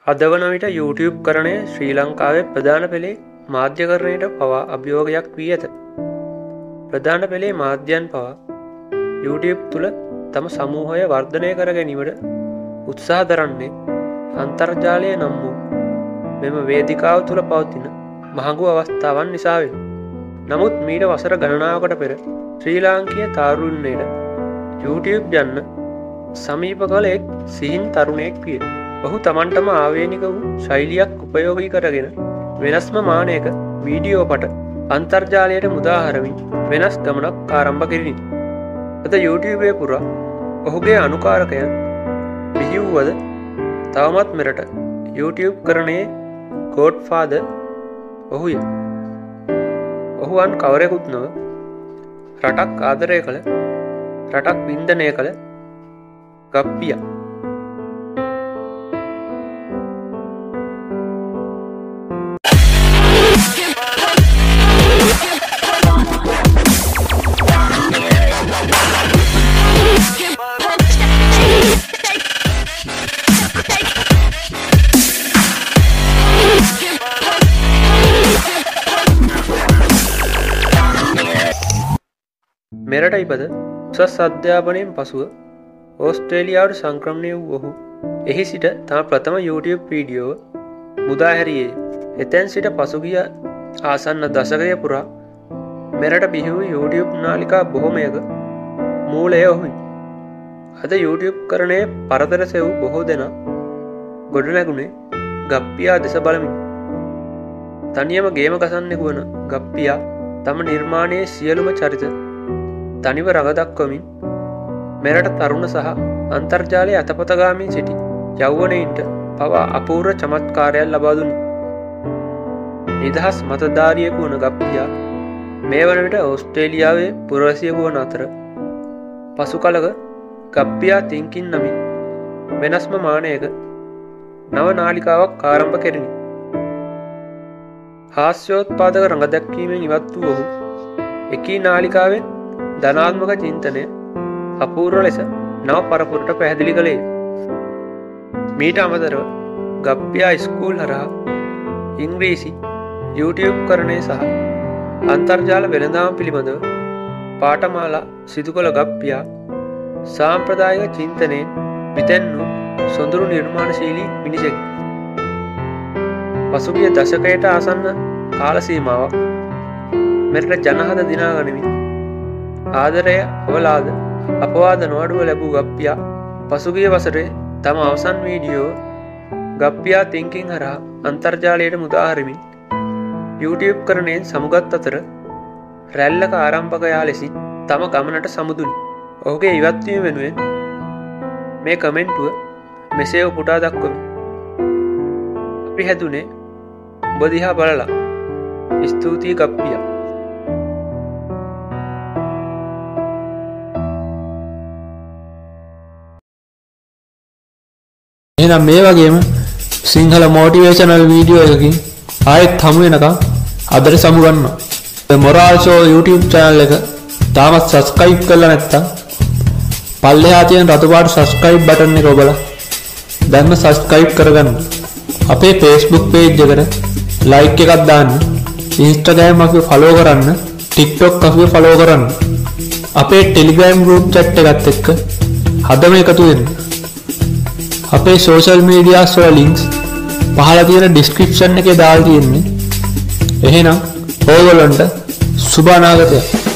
අද වන විට YouTube කරණය ශ්‍රී ලංකාවේ ප්‍රධාන පෙළේ මාධ්‍යකරණයට පවා අභියෝගයක් වී ඇත. ප්‍රධාන පෙළේ මාධ්‍යයන් පවා YouTube තුළ තම සමූහය වර්ධනය කර ගැනීමට උත්සාහ දරන්නේ අන්තර්ජාලය නම් වූ මෙම වේදිකාව තුළ පවතින මහඟු අවස්ථාවන් නිසාවෙන්. නමුත් මීට වසර ගණනාවකට පෙර ශ්‍රී ලාංකීය තාරුණ්‍යයට YouTube යන්න සමීප කළ එක් සිහින් තරුණයෙක් විය. ඔහු තමන්ටම ආවේනික වූ ශෛලියක් උපයෝගී කරගෙන වෙනස්ම මානයක වීඩියෝ පට අන්තර්ජාලයට මුදාහරමින් වෙනස් ගමනක් ආරම්භ කෙරිනි. අද YouTube පුරා ඔහුගේ අනුකාරකයන් බිහිවුවද තවමත් මෙරට YouTube කරණයේ ගෝඩ්ෆාදර් ඔහුය. ඔහු අන් කවරෙකුත් නොව රටක් ආදරය කළ රටක් වින්දනය කළ ගප්පියා. මෙරට ඉපද උසස් අධ්‍යාපනයෙන් පසුව ඕස්ට්‍රේලියාවට සංක්‍රමණය වූ ඔහු එහි සිට තම ප්‍රථම YouTube වීඩියෝව මුදා හැරියේ. එතැන් සිට පසුගිය ආසන්න දශකය පුරා මෙරට බිහි වූ YouTube නාලිකා බොහොමයක මූලය ඔහුයි. අද YouTube කරණයේ පරතර සෙවූ බොහෝ දෙනා ගොඩනැගුණේ ගප්පියා දෙස බලමින්. තනියම ගේම ගසන්නෙකු වන ගප්පියා තම නිර්මාණයේ සියලුම චරිත තනිව රඟදක්වමින් මෙරට තරුණ සහ අන්තර්ජාලය අතපතගාමින් සිටි යෞවනයින්ට පවා අපූර්ව චමත්කාරයක් ලබා දුනි. නිදහස් මතධාරියෙකු වන ගප්පියා මේ වන විට ඕස්ට්‍රේලියාවේ පුරවැසියෙකු වන අතර පසු කලක ගප්පියා තින්කින් නමින් වෙනස්ම මානයක නව නාලිකාවක් ආරම්භ කෙරිනි. හාස්‍යෝත්පාදක රඟදැක්වීමෙන් ඉවත් වූ ඔහු එකී නාලිකාවෙන් ධනාත්මක චින්තනය අපූර්ව ලෙස නව පරපුරට පැහැදිලි කළේ. මීට අමතරව ගප්පියා ස්කූල් හරහා ඉංග්‍රීසි YouTube කරණය සහ අන්තර්ජාල වෙළඳාම පිළිබඳව පාඨමාලා සිදු කළ ගප්පියා සාම්ප්‍රදායික චින්තනයෙන් පිතැන් වූ සොඳුරු නිර්මාණශීලී මිනිසෙකි. පසුගිය දශකයට ආසන්න කාල සීමාවක් මෙරට ජනහද දිනා ගනිමින් ආදරය අවලාද අපවාද නොඅඩුව ලැබූ ගප්පියා පසුගිය වසරේ තම අවසන් වීඩියෝ ගප්පියා තින්කින් හරහා අන්තර්ජාලයට මුදාහරමින් YouTube කරණයෙන් සමුගත් අතර රැල්ලක ආරම්භකයා ලෙසින් තම ගමනට සමුදුනි. ඔහුගේ ඉවත්වීම වෙනුවෙන් මේ කමෙන්ටුව මෙසේ උපුටා දක්වමි. අපි හැදුනේ ඔබ දිහා බලලා. ස්තුතියි ගප්පියා. එහෙනම් මේ වගේම සිංහල මොටිවේෂනල් වීඩියෝ එකකින් ආයෙත් හමු වෙනකම් අදට සමු ගන්නවා. The Moral Show YouTube channel එක තාමත් subscribe කරලා නැත්නම් පල්ලෙහා තියෙන රතු පාට subscribe button එක ඔබලා දැන්ම subscribe කරගන්න. අපේ Facebook page එකට like එකක් දාන්න. Instagram අපිව follow කරන්න. TikTok අපිව follow කරන්න. අපේ Telegram group chat එකත් එක්ක හදම එකතු වෙන්න. අපේ සෝෂල් මීඩියාස් වල ලින්ක්ස් පහළ තියෙන ඩිස්ක්‍රිප්ෂන් එකේ දාලා තියෙන්නේ. එහෙනම් ඕගොල්ලන්ට සුබ අනාගතයක්.